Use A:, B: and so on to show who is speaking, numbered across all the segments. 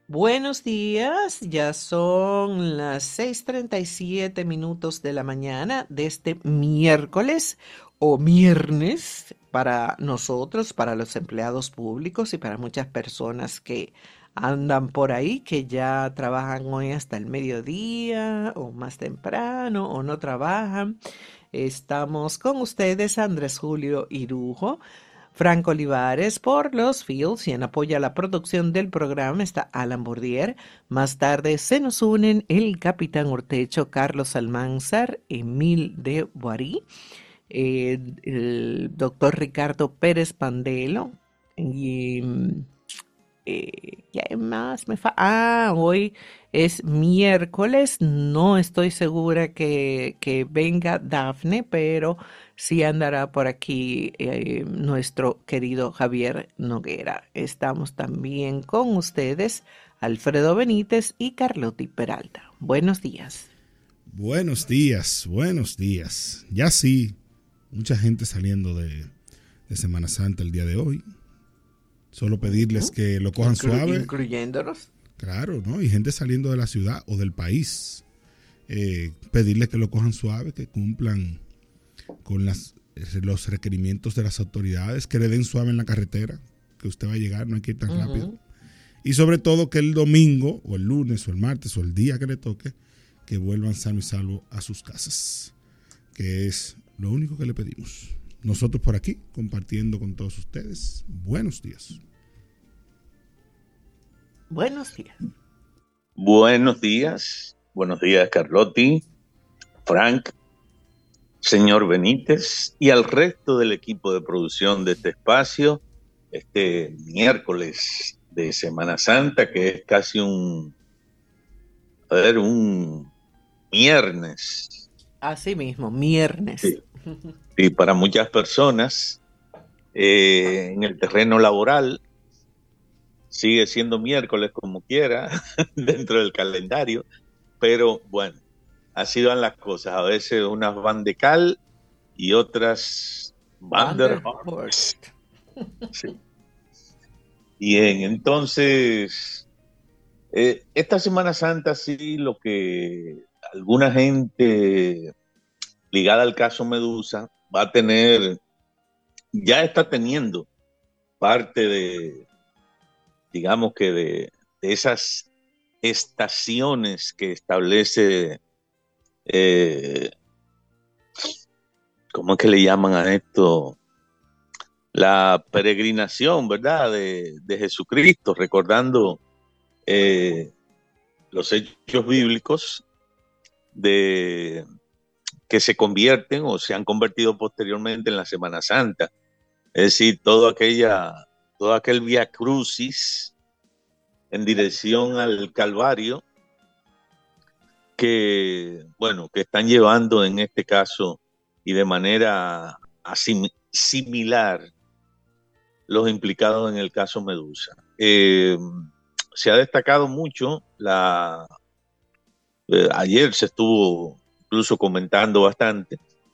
A: Buenos días, ya son las 6:37 minutos de la mañana de este miércoles o viernes para nosotros, para los empleados públicos y para muchas personas que andan por ahí, que ya trabajan hoy hasta el mediodía o más temprano o no trabajan. Estamos con ustedes, Andrés Julio Irujo. Franco Olivares por los Fields y en apoyo a la producción del programa está Alan Bourdier. Más tarde se nos unen el Capitán Ortecho, Carlos Almanzar, Emil de Boirí, el doctor Ricardo Pérez Pandelo y ¿qué más me fa? Hoy es miércoles, no estoy segura que venga Dafne, pero sí andará por aquí nuestro querido Javier Noguera. Estamos también con ustedes, Alfredo Benítez y Carlotti Peralta. Buenos días.
B: Buenos días, buenos días. Ya sí, mucha gente saliendo de Semana Santa el día de hoy. Solo pedirles que lo cojan suave.
A: Incluyéndonos.
B: Claro, ¿no? Y gente saliendo de la ciudad o del país. Pedirles que lo cojan suave, que cumplan con los requerimientos de las autoridades, que le den suave en la carretera, que usted va a llegar, no hay que ir tan rápido. Y sobre todo que el domingo, o el lunes, o el martes, o el día que le toque, que vuelvan sano y salvo a sus casas, que es lo único que le pedimos. Nosotros por aquí, compartiendo con todos ustedes. Buenos días.
A: Buenos días.
C: Buenos días Carlotti, Frank, señor Benítez y al resto del equipo de producción de este espacio, este miércoles de Semana Santa, que es casi un viernes.
A: Así mismo, viernes.
C: Sí. Y para muchas personas en el terreno laboral sigue siendo miércoles como quiera dentro del calendario, pero bueno, así van las cosas. A veces unas van de cal y otras van der Horst. Sí. Bien, entonces, esta Semana Santa sí lo que alguna gente ligada al caso Medusa va a tener, ya está teniendo parte de, digamos que de esas estaciones que establece, ¿cómo es que le llaman a esto? La peregrinación, ¿verdad? De Jesucristo, recordando los hechos bíblicos de que se convierten o se han convertido posteriormente en la Semana Santa. Es decir, todo aquel vía crucis en dirección al Calvario que, bueno, que están llevando en este caso y de manera similar los implicados en el caso Medusa. Se ha destacado mucho ayer se estuvo incluso comentando bastante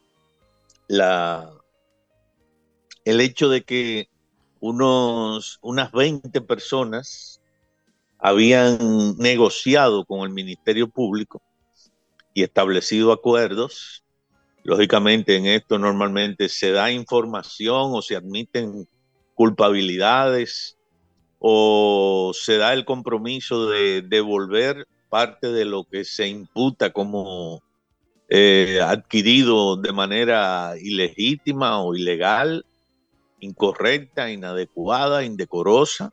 C: el hecho de que unas 20 personas habían negociado con el Ministerio Público y establecido acuerdos. Lógicamente en esto normalmente se da información o se admiten culpabilidades o se da el compromiso de devolver parte de lo que se imputa como adquirido de manera ilegítima o ilegal, incorrecta, inadecuada, indecorosa.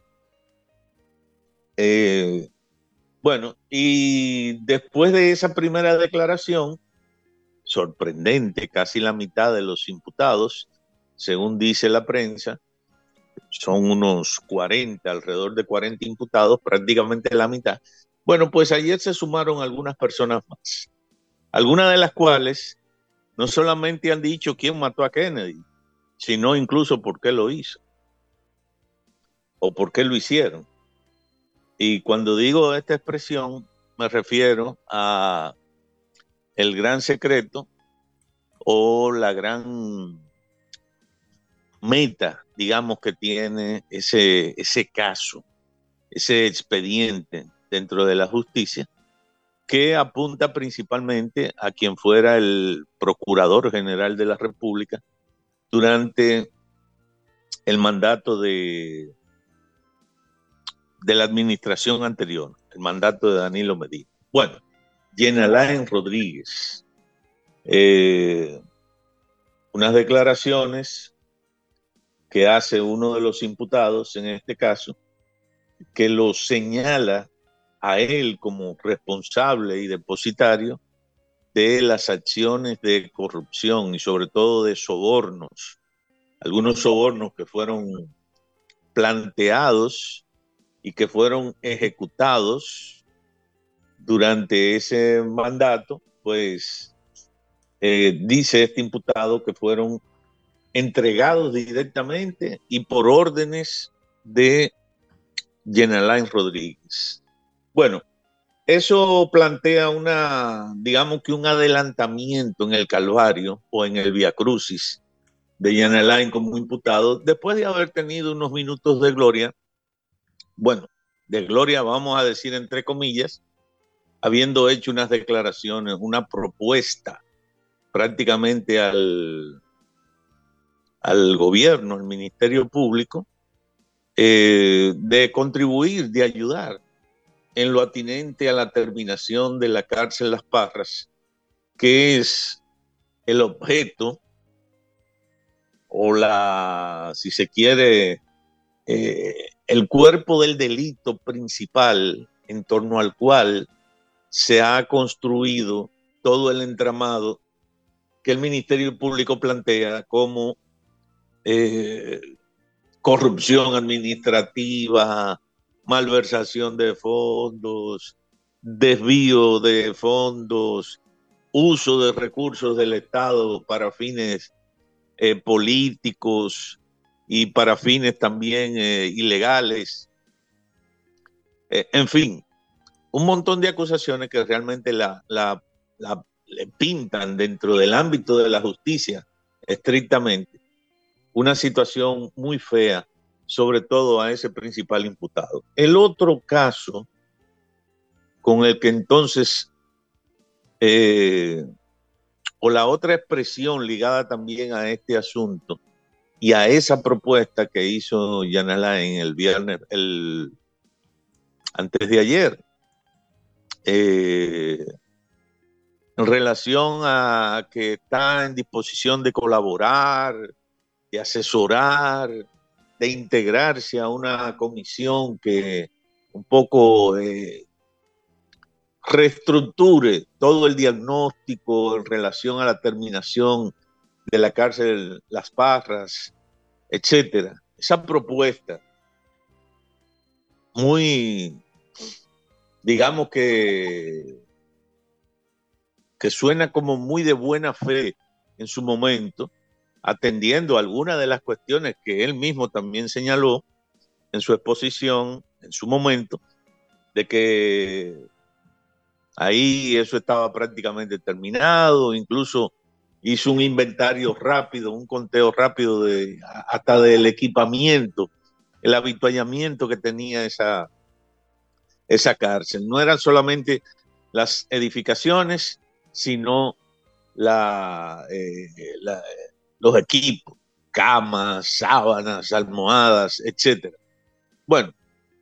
C: Bueno, y después de esa primera declaración, sorprendente, casi la mitad de los imputados, según dice la prensa, son unos 40, alrededor de 40 imputados, prácticamente la mitad. Bueno, pues ayer se sumaron algunas personas más, algunas de las cuales no solamente han dicho quién mató a Kennedy, sino incluso por qué lo hizo o por qué lo hicieron. Y cuando digo esta expresión, me refiero a el gran secreto o la gran meta, digamos, que tiene ese caso, ese expediente dentro de la justicia, que apunta principalmente a quien fuera el Procurador General de la República durante el mandato de la administración anterior, el mandato de Danilo Medina. Bueno, Jenalain Rodríguez, unas declaraciones que hace uno de los imputados en este caso, que lo señala a él como responsable y depositario de las acciones de corrupción y sobre todo de sobornos, algunos sobornos que fueron planteados y que fueron ejecutados durante ese mandato, pues dice este imputado que fueron entregados directamente y por órdenes de Jenalain Rodríguez. Bueno, eso plantea digamos que un adelantamiento en el Calvario o en el Vía Crucis de Jenalain como imputado, después de haber tenido unos minutos de gloria, bueno, de gloria vamos a decir entre comillas, habiendo hecho unas declaraciones, una propuesta prácticamente al gobierno, al Ministerio Público, de contribuir, de ayudar en lo atinente a la terminación de la cárcel Las Parras, que es el objeto o si se quiere, el cuerpo del delito principal en torno al cual se ha construido todo el entramado que el Ministerio Público plantea como corrupción administrativa, malversación de fondos, desvío de fondos, uso de recursos del Estado para fines políticos y para fines también ilegales. En fin, un montón de acusaciones que realmente le pintan dentro del ámbito de la justicia estrictamente una situación muy fea, sobre todo a ese principal imputado. El otro caso con el que entonces, o la otra expresión ligada también a este asunto y a esa propuesta que hizo Jenalain el viernes, antes de ayer, en relación a que está en disposición de colaborar, de asesorar, de integrarse a una comisión que un poco reestructure todo el diagnóstico en relación a la terminación de la cárcel Las Parras, etcétera. Esa propuesta muy, digamos que suena como muy de buena fe en su momento, atendiendo algunas de las cuestiones que él mismo también señaló en su exposición, en su momento, de que ahí eso estaba prácticamente terminado, incluso hizo un inventario rápido, un conteo rápido hasta del equipamiento, el avituallamiento que tenía esa cárcel. No eran solamente las edificaciones, sino los equipos, camas, sábanas, almohadas, etc. Bueno,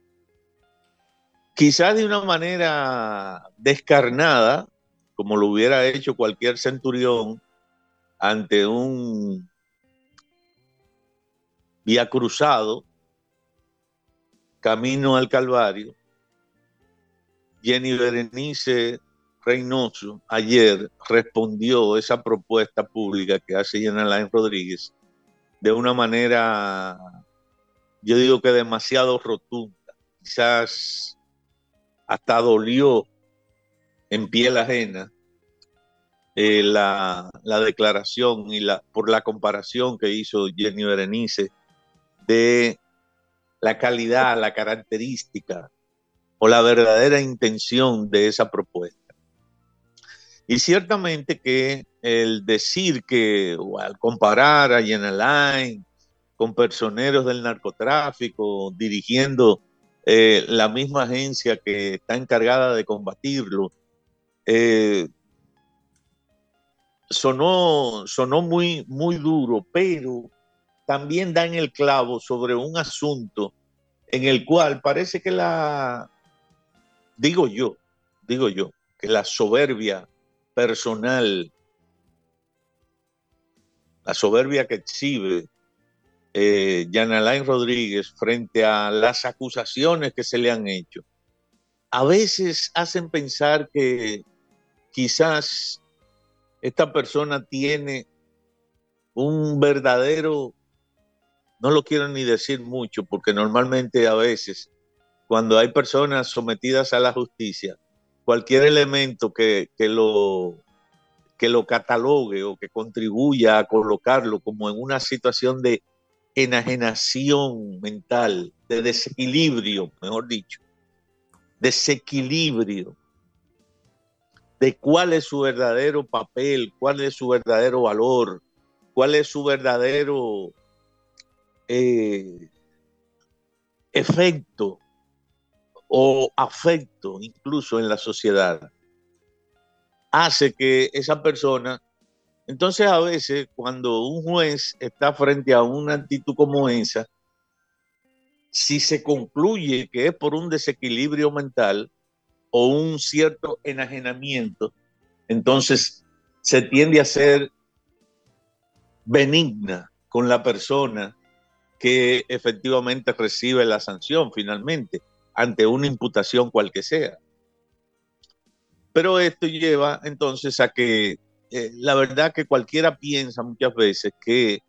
C: quizás de una manera descarnada, como lo hubiera hecho cualquier centurión ante un vía cruzado, camino al Calvario, Jenny Berenice Reynoso ayer respondió esa propuesta pública que hace Jenalain Rodríguez de una manera, yo digo que demasiado rotunda, quizás hasta dolió en piel ajena la declaración y por la comparación que hizo Jenny Berenice de la calidad, la característica o la verdadera intención de esa propuesta. Y ciertamente que el decir que, o al comparar a Jenalain con personeros del narcotráfico, dirigiendo la misma agencia que está encargada de combatirlo. Eh, sonó muy, muy duro, pero también da en el clavo sobre un asunto en el cual parece que digo yo, que la soberbia personal, la soberbia que exhibe Jean Alain Rodríguez frente a las acusaciones que se le han hecho, a veces hacen pensar que quizás esta persona tiene un verdadero, no lo quiero ni decir mucho, porque normalmente a veces cuando hay personas sometidas a la justicia, cualquier elemento que lo catalogue o que contribuya a colocarlo como en una situación de enajenación mental, de desequilibrio, mejor dicho, desequilibrio de cuál es su verdadero papel, cuál es su verdadero valor, cuál es su verdadero efecto o afecto incluso en la sociedad, hace que esa persona, entonces a veces cuando un juez está frente a una actitud como esa, si se concluye que es por un desequilibrio mental o un cierto enajenamiento, entonces se tiende a ser benigna con la persona que efectivamente recibe la sanción finalmente ante una imputación cual que sea. Pero esto lleva entonces a que la verdad que cualquiera piensa muchas veces que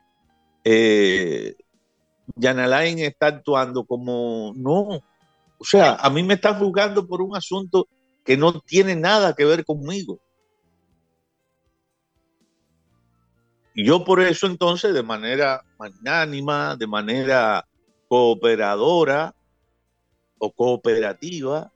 C: Jean Alain está actuando como no, o sea, a mí me están juzgando por un asunto que no tiene nada que ver conmigo. Y yo por eso entonces de manera magnánima, de manera cooperadora o cooperativa,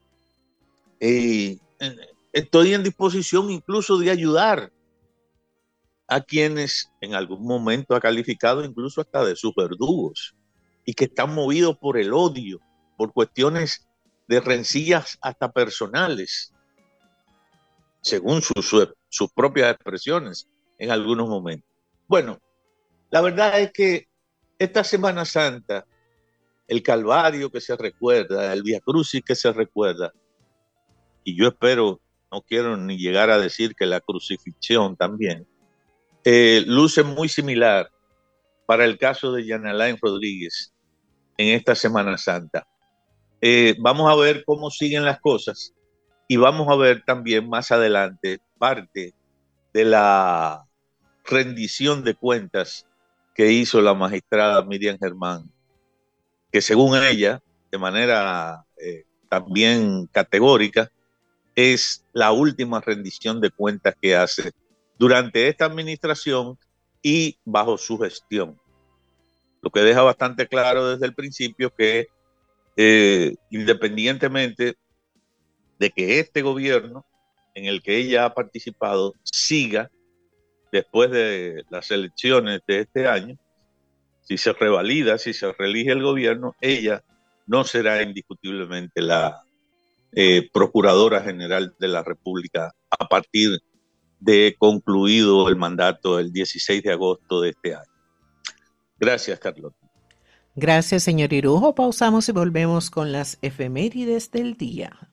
C: estoy en disposición incluso de ayudar a quienes en algún momento ha calificado incluso hasta de sus verdugos y que están movidos por el odio, por cuestiones de rencillas hasta personales, según sus propias expresiones en algunos momentos. Bueno, la verdad es que esta Semana Santa, el Calvario que se recuerda, el Vía Crucis que se recuerda, y yo espero, no quiero ni llegar a decir que la crucifixión también, luce muy similar para el caso de Jean Alain Rodríguez en esta Semana Santa. Vamos a ver cómo siguen las cosas y vamos a ver también más adelante parte de la rendición de cuentas que hizo la magistrada Miriam Germán, que según ella, de manera también categórica, es la última rendición de cuentas que hace durante esta administración y bajo su gestión. Lo que deja bastante claro desde el principio que independientemente de que este gobierno en el que ella ha participado siga después de las elecciones de este año, si se revalida, si se reelige el gobierno, ella no será indiscutiblemente la Procuradora General de la República a partir de concluido el mandato el 16 de agosto de este año. Gracias, Carlota.
A: Gracias, señor Irujo. Pausamos y volvemos con las efemérides del día.